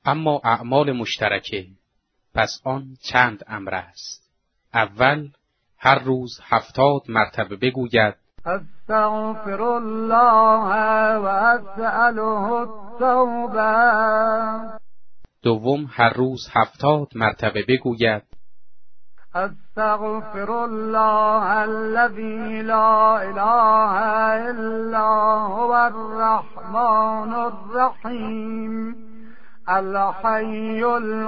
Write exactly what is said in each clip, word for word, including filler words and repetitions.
اما اعمال مشترکه، پس آن چند امر است. اول، هر روز هفتاد مرتبه بگوید استغفر الله و اسأله التوبه. دوم، هر روز هفتاد مرتبه بگوید استغفر الله الذي لا اله الا هو الرحمن الرحیم الحی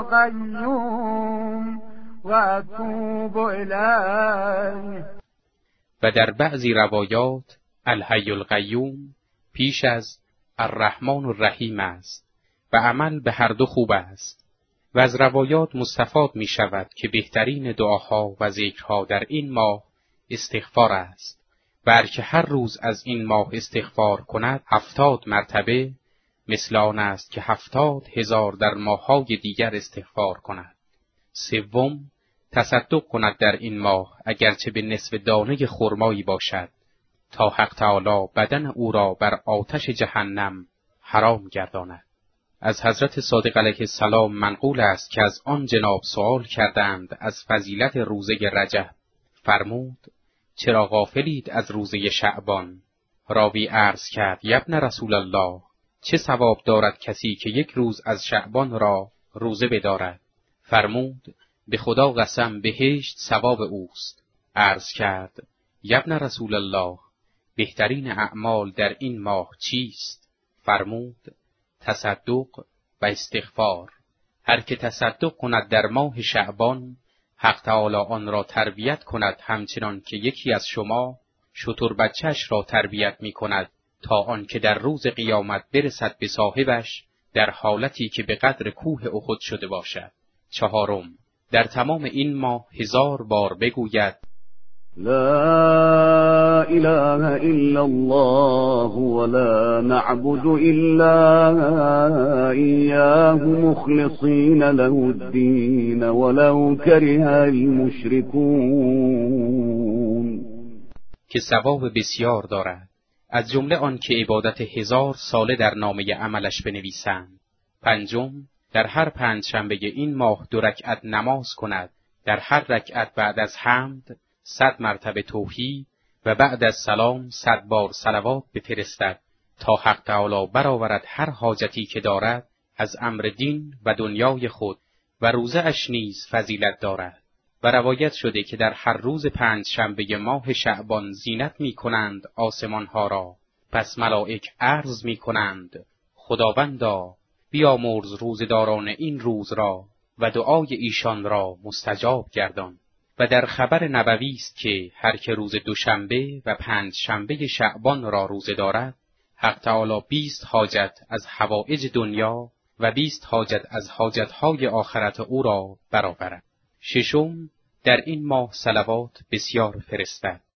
القیوم و اتوب الیه. و در بعضی روایات الحی القیوم پیش از الرحمن الرحیم است و عمل به هر دو خوب است. و از روایات مستفاد می شود که بهترین دعاها و ذکرها در این ماه استغفار است و هر که هر روز از این ماه استغفار کند هفتاد مرتبه، مثل آن است که هفتاد هزار در ماه‌های دیگر استغفار کند. سوم، تصدق کند در این ماه اگرچه به نصف دانه خرمایی باشد، تا حق تعالی بدن او را بر آتش جهنم حرام گرداند. از حضرت صادق علیه السلام منقول است که از آن جناب سؤال کردند از فضیلت روزه رجب. فرمود چرا غافلید از روزه شعبان؟ راوی عرض کرد یبن رسول الله، چه ثواب دارد کسی که یک روز از شعبان را روزه بدارد؟ فرمود به خدا قسم بهشت ثواب اوست. عرض کرد یبن رسول الله، بهترین اعمال در این ماه چیست؟ فرمود تصدق و استغفار. هر که تصدق کند در ماه شعبان، حق تعالی آن را تربیت کند همچنان که یکی از شما شتر بچه‌اش را تربیت می کند تا آن که در روز قیامت برسد به صاحبش در حالتی که به قدر کوه احد شده باشد. چهارم، در تمام این ماه هزار بار بگوید لا اله الا الله ولا نعبد الا اياه مخلصين له الدين ولو كره المشركون، که ثواب بسیار دارد، از جمله آن که عبادت هزار ساله در نامه عملش بنویسند. پنجم، در هر پنج شنبه این ماه دو رکعت نماز کند، در هر رکعت بعد از حمد صد مرتبه توحید و بعد از سلام صد بار صلوات بفرستد تا حق تعالی برآورد هر حاجتی که دارد از امر دین و دنیای خود، و روزه اش نیز فضیلت دارد. و روایت شده که در هر روز پنج شنبه ماه شعبان زینت می کنند آسمان ها را، پس ملائک عرض می کنند خداوندا بیامرز روزداران این روز را و دعای ایشان را مستجاب گردان. و در خبر نبوی است که هر که روز دوشنبه و پنج شنبه شعبان را روزه دارد، حق تعالی بیست حاجت از حوائج دنیا و بیست حاجت از حاجتهای آخرت او را برآورد. ششم، در این ماه صلوات بسیار فرستد.